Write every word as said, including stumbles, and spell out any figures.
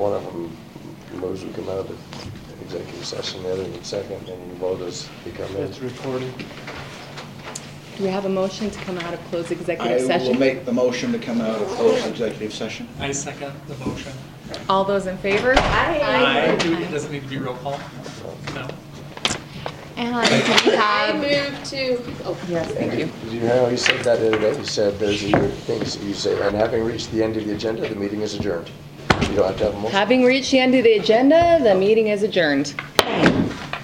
one of them moves we come out of executive session, the other in second, and you vote as we come in. It's recording. Do we have a motion to come out of closed executive I session? will make the motion to come out of closed executive session. I second the motion. All those in favor? Aye. Do we- Does it need to be roll call? No. And do we I have? move to, oh, Yes, thank you. Did you know, you said that the other day, you said there's your things, you say, and having reached the end of the agenda, the meeting is adjourned. You don't have to have a motion. Having reached the end of the agenda, the meeting is adjourned.